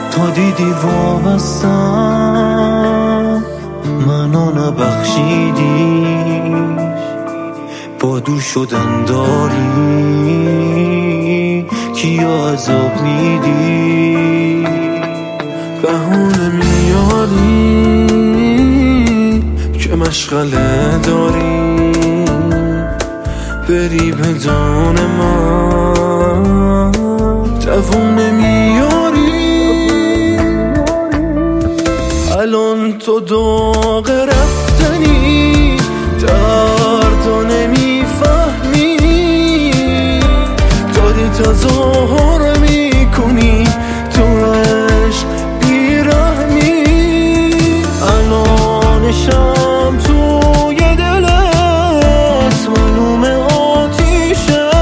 تا دیدی وابستم منو نبخشیدی، با دور شدن داری کیا عذاب میدی. بهونه میاری که مشغله داری بری بدون من، دووم نمیاری. الان تو داغ رفتنی، دردو نمیفهمی، داری تظاهر میکنی تو عشق بیرحمی. الانشم توی دلت معلوم آتیشه،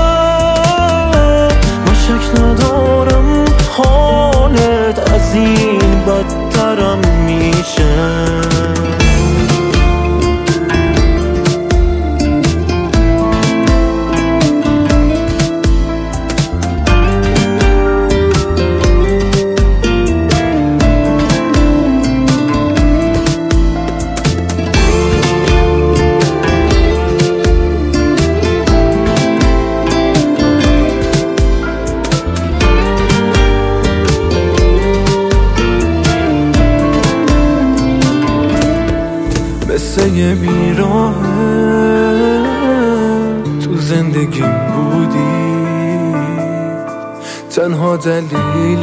من شک ندارم حالت از این بدترم میشه. مثل یه بیراهه تو زندگیم بودی، تنها دلیل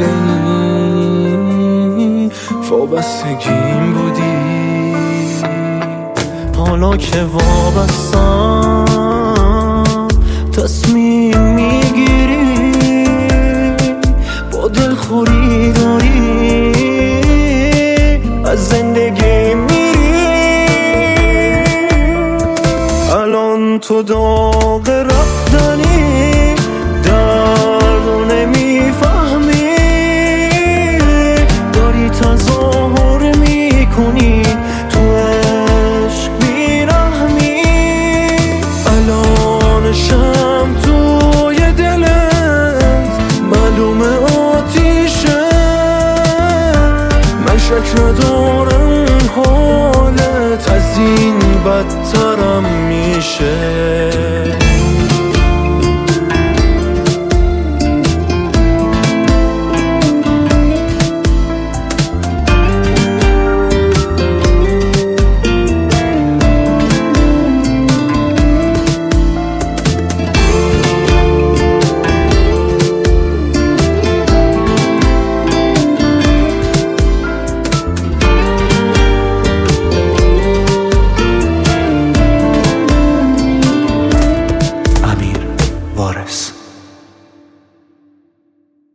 این وابستگیم بودی. حالا که وابستم تصمیم میگیری، با دلخوری داری از زندگی میری. الان تو داغ رفتنی، دردو نمیفهمی، داری تظاهر میکنی تو عشق بیرحمی. الانشم توی دلت معلوم آتیشه، من شک ندارم حالت از این بدترم میشه.